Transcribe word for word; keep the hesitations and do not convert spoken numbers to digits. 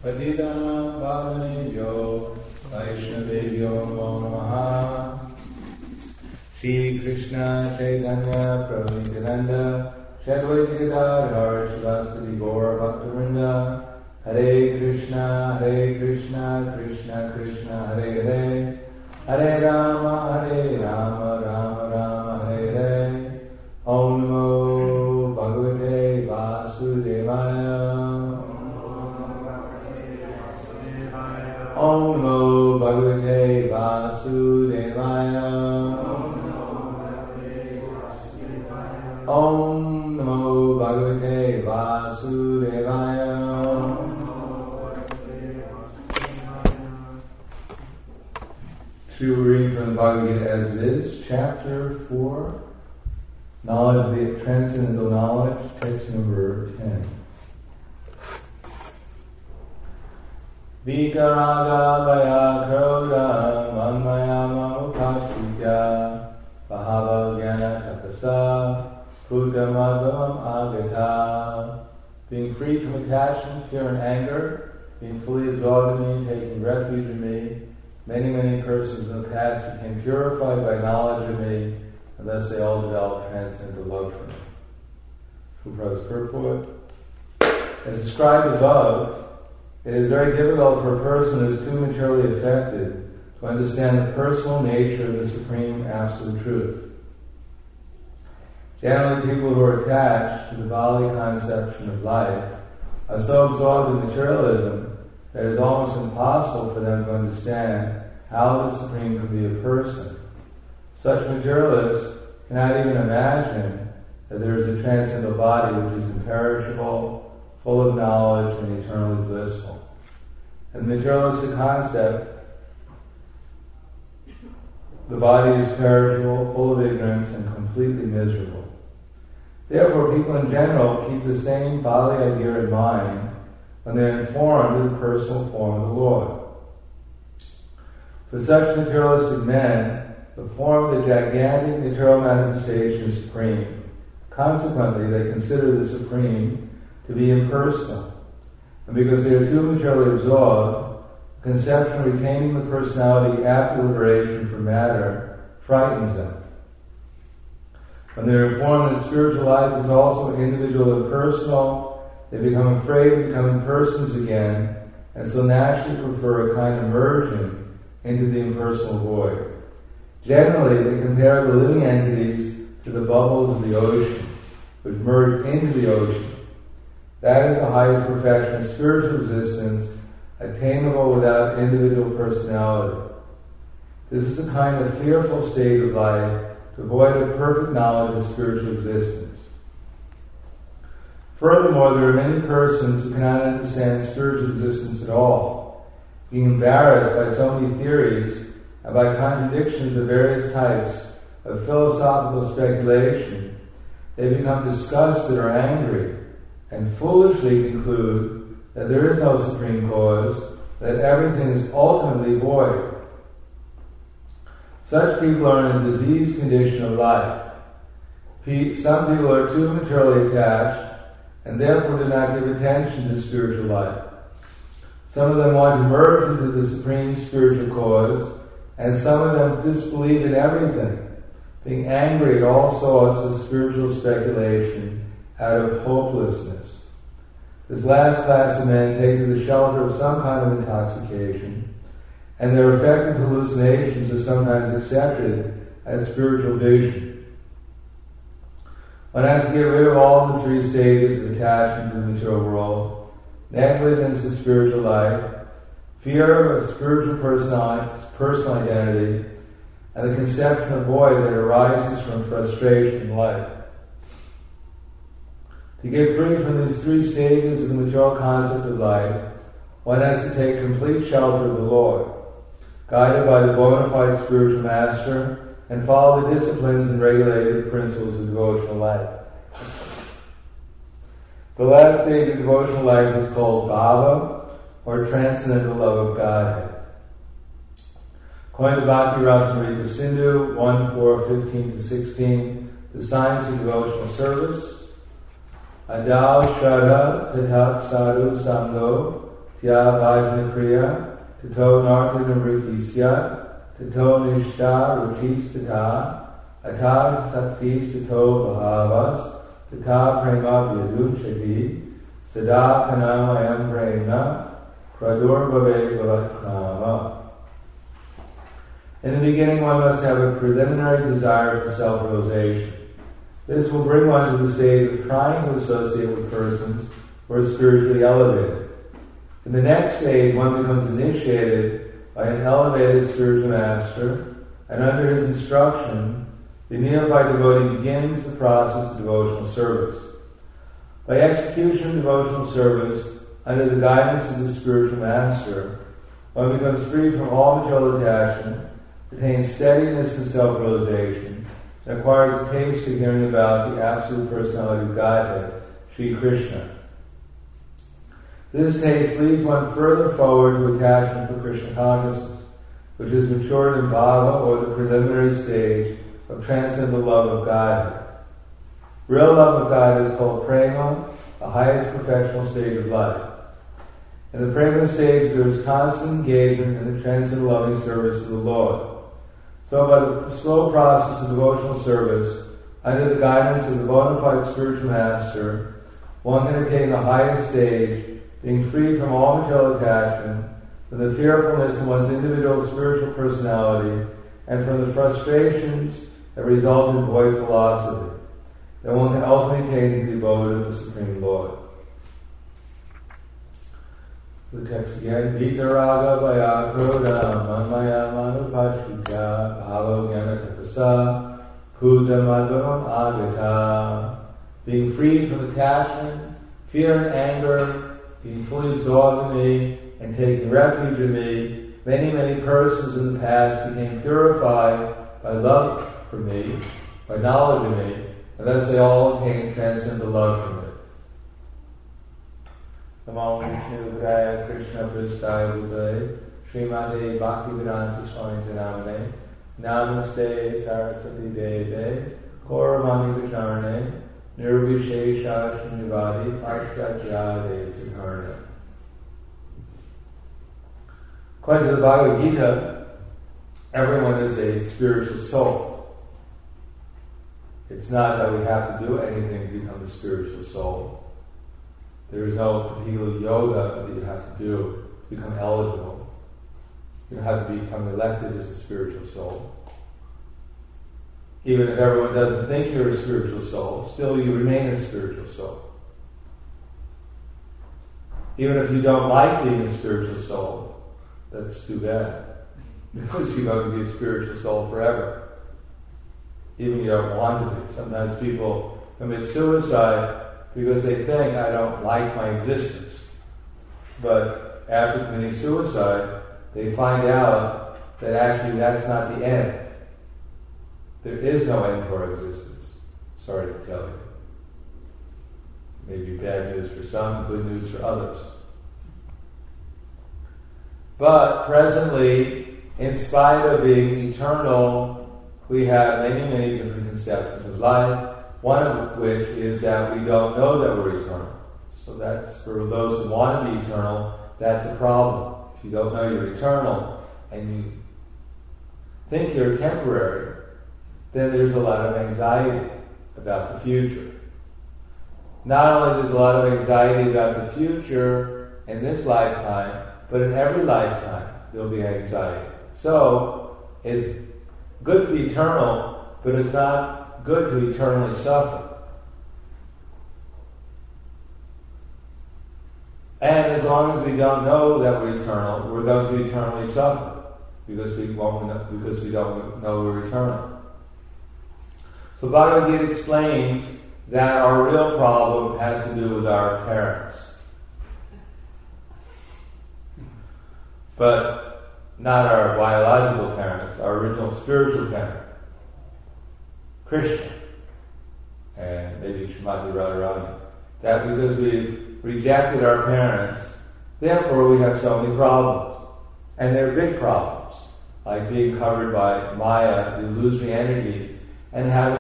Patidana Pavanebhyo Vaishnavebhyo Namo Namaha. Shri Krishna Chaitanya Prabhu Nityananda Shri Advaita Gadadhar Shivasati Gaura Bhaktivinoda Hare Krishna Hare Krishna Krishna Krishna Hare Hare Hare Rama Hare Rama Rama Rama Hare Hare. Om Namo Bhagavate Vasudevaya. Om Namo Bhagavate Vasudevaya. Om Namo Bhagavate Vasudevaya. True reading from the Bhagavad Gita as it is, chapter four, knowledge of the transcendental knowledge, text number ten. Vikaraga vaya kroda manmaya mamukashitya bahava jnana tapasa puttamadvam agata. Being free from attachment, fear and anger, being fully absorbed in me, taking refuge in me, many, many persons in the past became purified by knowledge of me, and thus they all developed transcendental love for me. Prabhupada's purport. As described above, it is very difficult for a person who is too materially affected to understand the personal nature of the Supreme Absolute Truth. Generally, people who are attached to the Bali conception of life are so absorbed in materialism that it is almost impossible for them to understand how the Supreme could be a person. Such materialists cannot even imagine that there is a transcendental body which is imperishable, full of knowledge, and eternally blissful. And the materialistic concept, the body is perishable, full of ignorance, and completely miserable. Therefore, people in general keep the same Bali idea in mind when they are informed of the personal form of the Lord. For such materialistic men, the form of the gigantic material manifestation is supreme. Consequently, they consider the Supreme to be impersonal. And because they are too materially absorbed, the conception of retaining the personality after liberation from matter frightens them. When they are informed that spiritual life is also individual and personal, they become afraid of becoming persons again, and so naturally prefer a kind of merging into the impersonal void. Generally, they compare the living entities to the bubbles of the ocean, which merge into the ocean. That is the highest perfection of spiritual existence, attainable without individual personality. This is a kind of fearful state of life, devoid of perfect knowledge of spiritual existence. Furthermore, there are many persons who cannot understand spiritual existence at all. Being embarrassed by so many theories and by contradictions of various types of philosophical speculation, they become disgusted or angry and foolishly conclude that there is no supreme cause, that everything is ultimately void. Such people are in a diseased condition of life. Some people are too materially attached and therefore do not give attention to spiritual life. Some of them want to merge into the supreme spiritual cause, and some of them disbelieve in everything, being angry at all sorts of spiritual speculation out of hopelessness. This last class of men take to the shelter of some kind of intoxication, and their affected hallucinations are sometimes accepted as spiritual vision. One has to get rid of all the three stages of attachment to the material world: negligence of spiritual life, fear of a spiritual personal, personal identity, and the conception of void that arises from frustration in life. To get free from these three stages of the material concept of life, one has to take complete shelter of the Lord, guided by the bona fide spiritual master, and follow the disciplines and regulated principles of devotional life. The last stage of devotional life is called bhava, or transcendental love of Godhead. According to Bhakti Rasamrita Sindhu one four fifteen to sixteen, the science of devotional service, Adao Shraddha Tatat Sadhu Sangho tya vajnapriya, tato nartha navritisya, tato nishta ruchistata, atad saktis tato bhavas, tata prema vyaduchati, sada kanamayam prema, pradurbhave bhavatnama. In the beginning, one must have a preliminary desire for self-realization. This will bring one to the state of trying to associate with persons who are spiritually elevated. In the next stage, one becomes initiated by an elevated spiritual master, and under his instruction, the neophyte devotee begins the process of devotional service. By execution of devotional service, under the guidance of the spiritual master, one becomes free from all material attachment, attains steadiness and self-realization, and acquires a taste for hearing about the absolute personality of Godhead, Sri Krishna. This taste leads one further forward to attachment for Krishna consciousness, which is matured in bhava, or the preliminary stage of transcendental love of Godhead. Real love of God is called prema, the highest perfectional stage of life. In the prema stage, there is constant engagement in the transcendental loving service of the Lord. So by the slow process of devotional service, under the guidance of the bona fide spiritual master, one can attain the highest stage, being free from all material attachment, from the fearfulness in one's individual spiritual personality, and from the frustrations that result in void philosophy. Then one can ultimately attain the devoted of the Supreme Lord. The text again, Vitaraga Vayakroda Manmaya Manupachita Bhalo Gyana Tapasa Kuda Madhavam Agata. Being freed from attachment, fear and anger, being fully absorbed in me, and taking refuge in me, many, many persons in the past became purified by love for me, by knowledge of me, and thus they all attained transcendental love for me. Namo Vishnu Padaya Krishna Prasthaya Bhutale Srimate Bhaktivedanta Swami Namane Namaste Saraswati Deve Kauramani Vicharane Nirvishesha Srinivadi Parshachyade Siddharna. According to the Bhagavad Gita, everyone is a spiritual soul. It's not that we have to do anything to become a spiritual soul. There is no particular yoga that you have to do to become eligible. You don't have to become elected as a spiritual soul. Even if everyone doesn't think you're a spiritual soul, still you remain a spiritual soul. Even if you don't like being a spiritual soul, that's too bad. Because you're going to be a spiritual soul forever. Even if you don't want to be. Sometimes people commit suicide because they think, I don't like my existence. But after committing suicide, they find out that actually that's not the end. There is no end to our existence. Sorry to tell you. Maybe bad news for some, good news for others. But presently, in spite of being eternal, we have many, many different conceptions of life. One of which is that we don't know that we're eternal. So that's, for those who want to be eternal, that's a problem. If you don't know you're eternal, and you think you're temporary, then there's a lot of anxiety about the future. Not only there's a lot of anxiety about the future in this lifetime, but in every lifetime there'll be anxiety. So, it's good to be eternal, but it's not good to eternally suffer. And as long as we don't know that we're eternal, we're going to eternally suffer because we won't know, because we don't know we're eternal. So Bhagavad Gita explains that our real problem has to do with our parents, but not our biological parents, our original spiritual parents. Krishna, and maybe Srimati Radharani, that because we've rejected our parents, therefore we have so many problems. And they're big problems, like being covered by Maya, the illusory energy, and having